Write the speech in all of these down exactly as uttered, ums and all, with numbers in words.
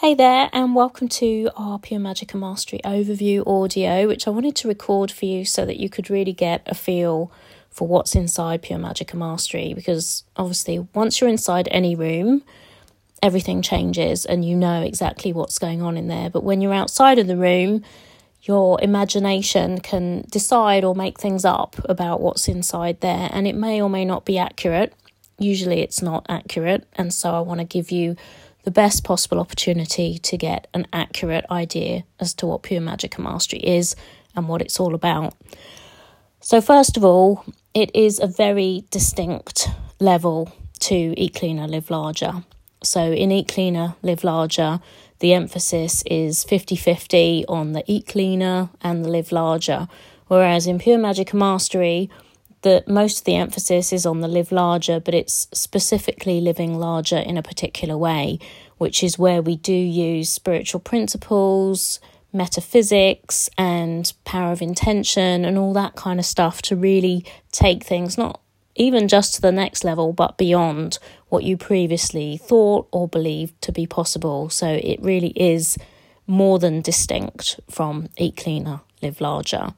Hey there, and welcome to our Pure Magic and Mastery overview audio, which I wanted to record for you so that you could really get a feel for what's inside Pure Magic and Mastery, because obviously once you're inside any room, everything changes and you know exactly what's going on in there. But when you're outside of the room, your imagination can decide or make things up about what's inside there, and it may or may not be accurate. Usually it's not accurate, and so I want to give you the best possible opportunity to get an accurate idea as to what Pure Magic and Mastery is and what it's all about. So first of all, it is a very distinct level to Eat Cleaner, Live Larger. So in Eat Cleaner, Live Larger, the emphasis is fifty-fifty on the Eat Cleaner and the Live Larger, whereas in Pure Magic and Mastery, that most of the emphasis is on the live larger, but it's specifically living larger in a particular way, which is where we do use spiritual principles, metaphysics, and power of intention and all that kind of stuff to really take things not even just to the next level, but beyond what you previously thought or believed to be possible. So it really is more than distinct from Eat Cleaner, Live Larger.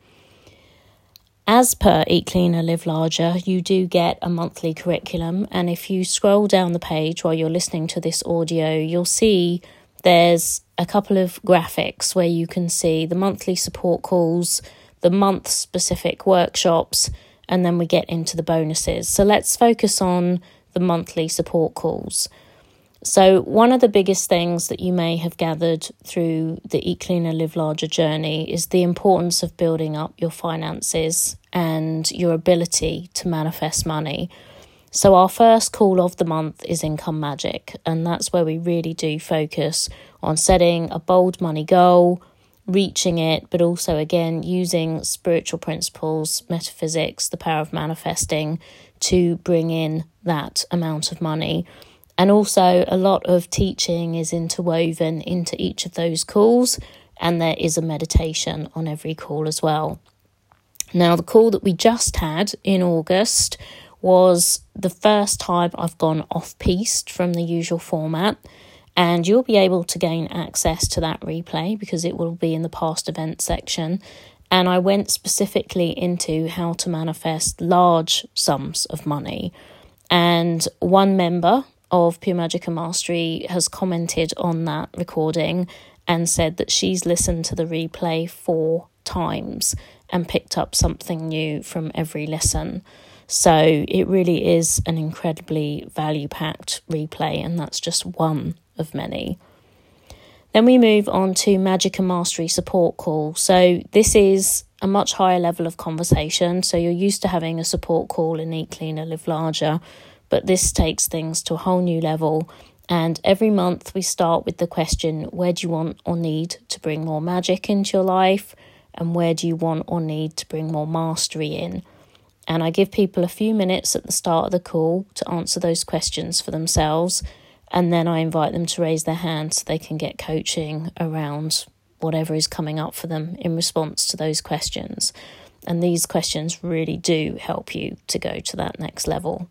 As per Eat Cleaner, Live Larger, you do get a monthly curriculum, and if you scroll down the page while you're listening to this audio, you'll see there's a couple of graphics where you can see the monthly support calls, the month-specific workshops, and then we get into the bonuses. So let's focus on the monthly support calls. So one of the biggest things that you may have gathered through the Eat Cleaner, Live Larger journey is the importance of building up your finances and your ability to manifest money. So our first call of the month is Income Magic, and that's where we really do focus on setting a bold money goal, reaching it, but also, again, using spiritual principles, metaphysics, the power of manifesting to bring in that amount of money. And also a lot of teaching is interwoven into each of those calls, and there is a meditation on every call as well. Now, the call that we just had in August was the first time I've gone off-piste from the usual format, and you'll be able to gain access to that replay because it will be in the past events section. And I went specifically into how to manifest large sums of money. And one member of Pure Magic and Mastery has commented on that recording and said that she's listened to the replay four times and picked up something new from every listen. So it really is an incredibly value-packed replay, and that's just one of many. Then we move on to Magic and Mastery support call. So this is a much higher level of conversation. So you're used to having a support call in Eat Cleaner, Live Larger, but this takes things to a whole new level. And every month we start with the question, where do you want or need to bring more magic into your life? And where do you want or need to bring more mastery in? And I give people a few minutes at the start of the call to answer those questions for themselves. And then I invite them to raise their hand so they can get coaching around whatever is coming up for them in response to those questions. And these questions really do help you to go to that next level.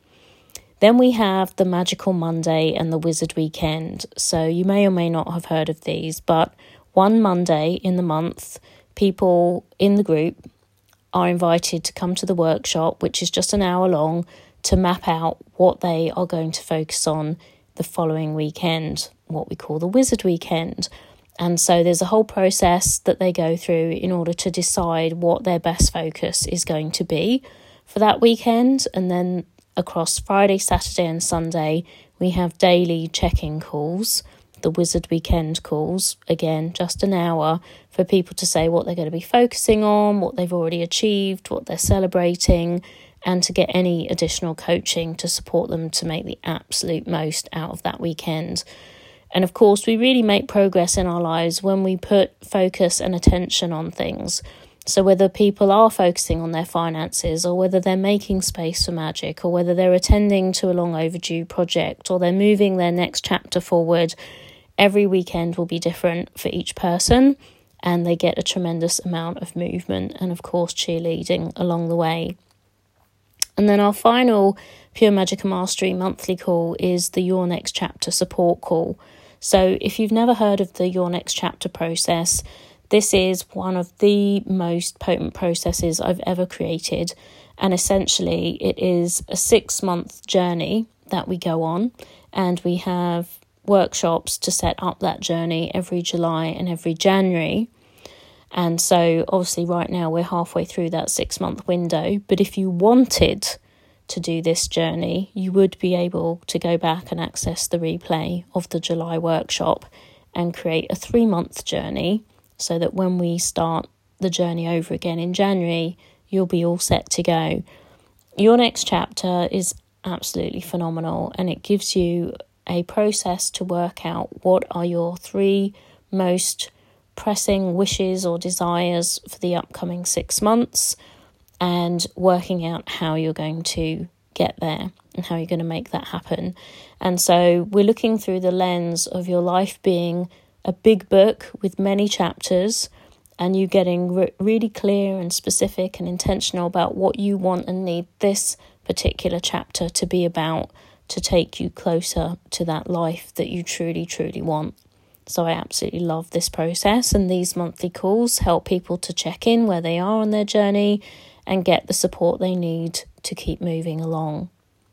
Then we have the Magical Monday and the Wizard Weekend. So you may or may not have heard of these, but one Monday in the month, people in the group are invited to come to the workshop, which is just an hour long, to map out what they are going to focus on the following weekend, what we call the Wizard Weekend. And so there's a whole process that they go through in order to decide what their best focus is going to be for that weekend. And then across Friday, Saturday and Sunday, we have daily check-in calls, the Wizard Weekend calls, again, just an hour for people to say what they're going to be focusing on, what they've already achieved, what they're celebrating, and to get any additional coaching to support them to make the absolute most out of that weekend. And of course, we really make progress in our lives when we put focus and attention on things. So whether people are focusing on their finances, or whether they're making space for magic, or whether they're attending to a long overdue project, or they're moving their next chapter forward, every weekend will be different for each person, and they get a tremendous amount of movement and, of course, cheerleading along the way. And then our final Pure Magica Mastery monthly call is the Your Next Chapter support call. So if you've never heard of the Your Next Chapter process, this is one of the most potent processes I've ever created. And essentially it is a six-month journey that we go on, and we have workshops to set up that journey every July and every January. And so obviously right now we're halfway through that six-month window. But if you wanted to do this journey, you would be able to go back and access the replay of the July workshop and create a three-month journey, so that when we start the journey over again in January, you'll be all set to go. Your Next Chapter is absolutely phenomenal, and it gives you a process to work out what are your three most pressing wishes or desires for the upcoming six months, and working out how you're going to get there and how you're going to make that happen. And so we're looking through the lens of your life being a big book with many chapters, and you getting re- really clear and specific and intentional about what you want and need this particular chapter to be about, to take you closer to that life that you truly, truly want. So I absolutely love this process, and these monthly calls help people to check in where they are on their journey and get the support they need to keep moving along.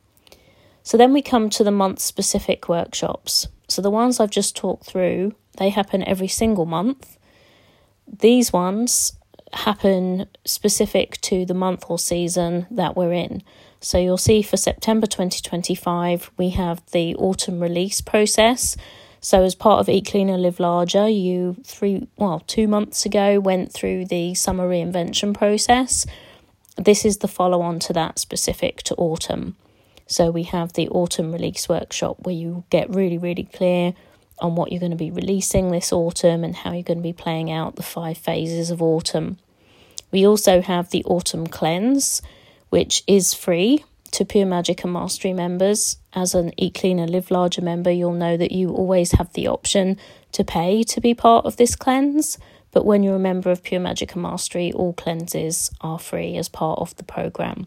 So then we come to the month-specific workshops. So the ones I've just talked through, they happen every single month. These ones happen specific to the month or season that we're in. So you'll see for September twenty twenty-five, we have the autumn release process. So as part of Eat Cleaner, Live Larger, you three, well, two months ago went through the summer reinvention process. This is the follow-on to that, specific to autumn. So we have the autumn release workshop where you get really, really clear on what you're going to be releasing this autumn and how you're going to be playing out the five phases of autumn. We also have the autumn cleanse, which is free to Pure Magica Mastery members. As an Eat Cleaner, Live Larger member, you'll know that you always have the option to pay to be part of this cleanse. But when you're a member of Pure Magica Mastery, all cleanses are free as part of the programme.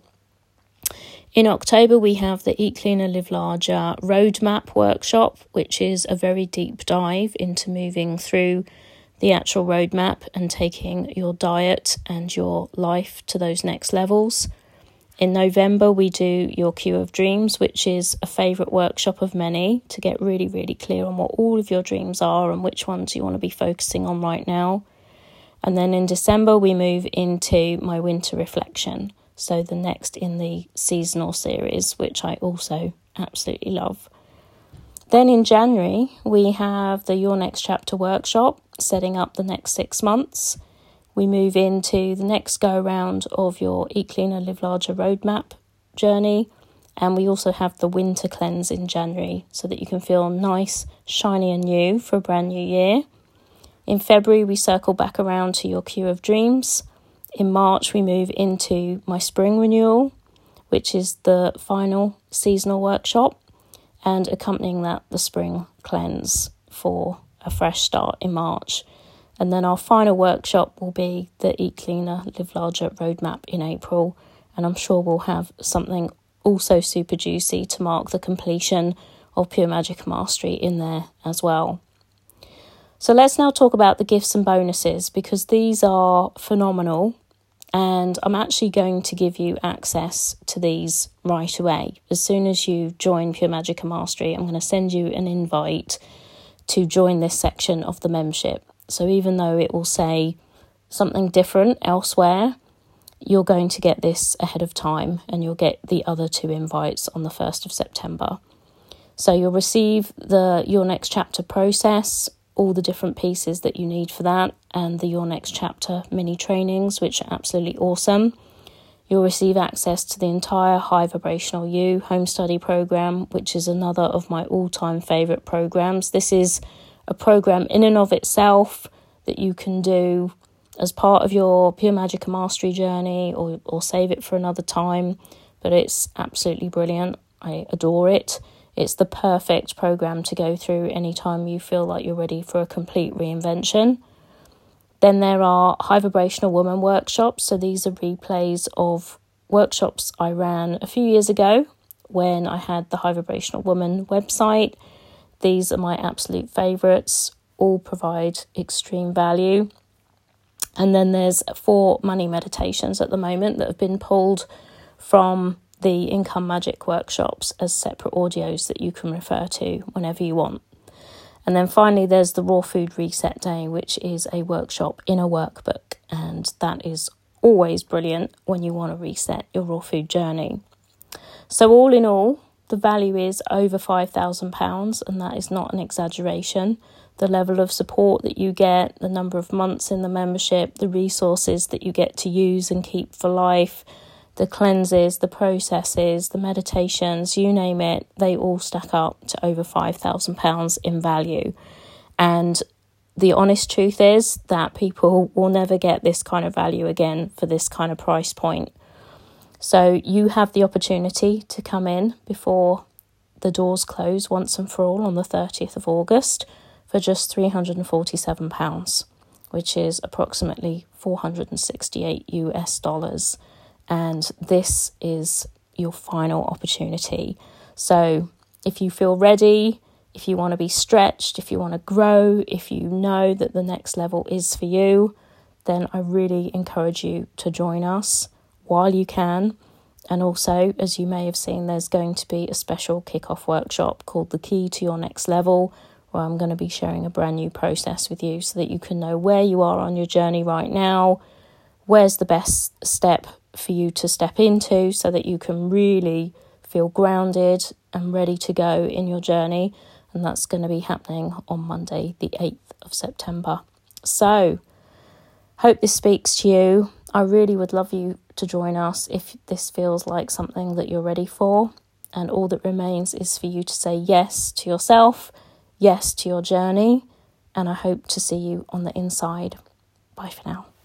In October, we have the Eat Cleaner, Live Larger Roadmap workshop, which is a very deep dive into moving through the actual roadmap and taking your diet and your life to those next levels. In November, we do your Queue of Dreams, which is a favourite workshop of many, to get really, really clear on what all of your dreams are and which ones you want to be focusing on right now. And then in December, we move into my winter reflection. So the next in the seasonal series, which I also absolutely love. Then in January, we have the Your Next Chapter workshop, setting up the next six months. We move into the next go-around of your Eat Cleaner, Live Larger roadmap journey. And we also have the winter cleanse in January, so that you can feel nice, shiny and new for a brand new year. In February, we circle back around to your Queue of Dreams. In March, we move into my spring renewal, which is the final seasonal workshop, and accompanying that, the spring cleanse for a fresh start in March. And then our final workshop will be the Eat Cleaner, Live Larger roadmap in April. And I'm sure we'll have something also super juicy to mark the completion of Pure Magica Mastery in there as well. So let's now talk about the gifts and bonuses, because these are phenomenal. And I'm actually going to give you access to these right away. As soon as you join Pure Magica Mastery, I'm going to send you an invite to join this section of the membership. So even though it will say something different elsewhere, you're going to get this ahead of time, and you'll get the other two invites on the first of September. So you'll receive the Your Next Chapter process, all the different pieces that you need for that, and the Your Next Chapter mini trainings, which are absolutely awesome. You'll receive access to the entire High Vibrational You home study program, which is another of my all-time favourite programs. This is a program in and of itself that you can do as part of your Pure Magica Mastery journey, or, or save it for another time, but it's absolutely brilliant. I adore it. It's the perfect program to go through anytime you feel like you're ready for a complete reinvention. Then there are High Vibrational Woman workshops. So these are replays of workshops I ran a few years ago when I had the High Vibrational Woman website. These are my absolute favourites, all provide extreme value. And then there's four money meditations at the moment that have been pulled from the Income Magic workshops as separate audios that you can refer to whenever you want. And then finally, there's the Raw Food Reset Day, which is a workshop in a workbook. And that is always brilliant when you want to reset your raw food journey. So all in all, the value is over five thousand pounds, and that is not an exaggeration. The level of support that you get, the number of months in the membership, the resources that you get to use and keep for life, the cleanses, the processes, the meditations, you name it, they all stack up to over five thousand pounds in value. And the honest truth is that people will never get this kind of value again for this kind of price point. So you have the opportunity to come in before the doors close once and for all on the thirtieth of August for just three hundred forty-seven pounds, which is approximately four hundred sixty-eight U S dollars. And this is your final opportunity. So if you feel ready, if you want to be stretched, if you want to grow, if you know that the next level is for you, then I really encourage you to join us while you can. And also, as you may have seen, there's going to be a special kickoff workshop called The Key to Your Next Level, where I'm going to be sharing a brand new process with you so that you can know where you are on your journey right now, where's the best step for you to step into so that you can really feel grounded and ready to go in your journey. And that's going to be happening on Monday, the eighth of September. So, hope this speaks to you. I really would love you to join us if this feels like something that you're ready for. And all that remains is for you to say yes to yourself, yes to your journey. And I hope to see you on the inside. Bye for now.